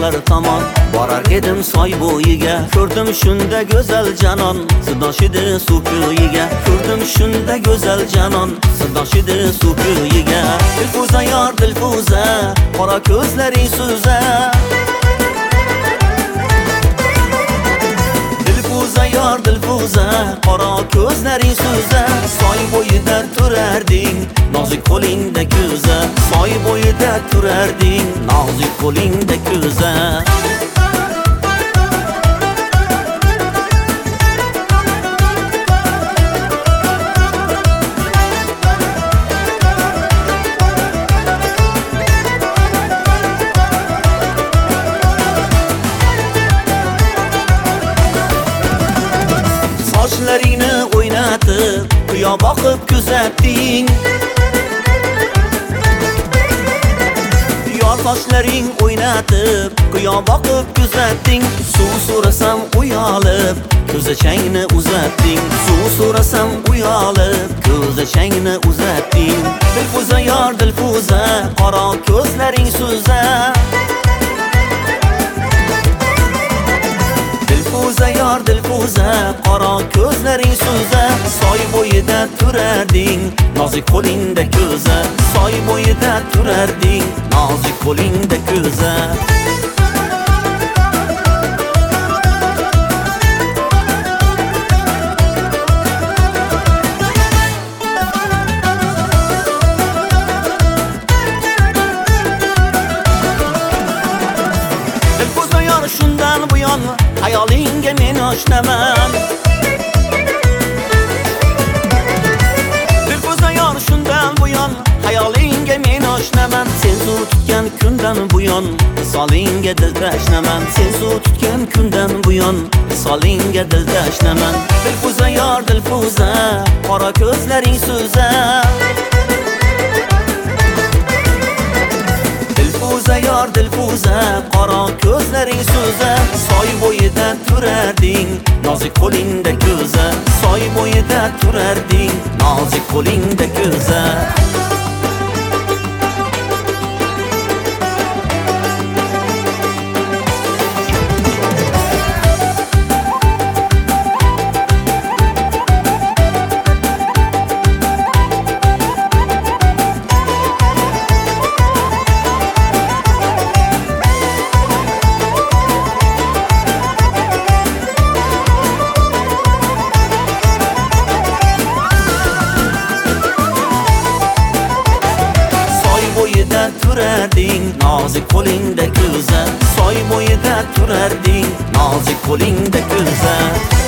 tog'lar tomon borar edim soy bo'yiga. Ko'rdim shunda go'zal janon, sidoshidi suv ko'yiga. Ko'rdim shunda go'zal janon, sidoshidi suv ko'yiga. Dilfuza yor dilfuza, qora ko'zlaring suza. Dilfuza yor dilfuza, qora ko'zlaring suza. Soy bo'yida turarding, nozik qo'lingda ko'za. Soy bo'yida turarding, nozik qo'lingda ko'za. Sochlaringni o'ynatib, quyo boqib kuzatding. Yor sochlaring o'ynatib, quyo boqib kuzatding. Suv so'rasam uyalib, ko'zachangni uzatding. Suv so'rasam uyalib, ko'zachangni uzatding. Dilfuza yor dilfuza, qora ko'zlaring suza. Dilfuza yor dilfuza, qora ko'zlaring suza. Soy bo'yida turarding, nozik qo'lingda ko'za. Soy bo'yida turarding, nozik qo'lingda ko'za. Dilfuza yor shundan buyon hayolingga men oshnaman. Dilfuza yor shundan buyon hayolingga men oshnaman. Sen suv tutgan kundan buyon solingga dil tashnaman. Sen suv tutgan kundan buyon solingga dil tashnaman. Dilfuza yor dilfuza, qora ko'zlaring suza. Dilfuza yor dilfuza, qora ko'zlaring suza. Soy bo'yida turarding, nozik qo'lingda ko'za. Soy bo'yida turarding, nozik qo'lingda ko'za. Turarding, nozik qo'lingda ko'za. Soy bo'yida turarding, nozik qo'lingda ko'za.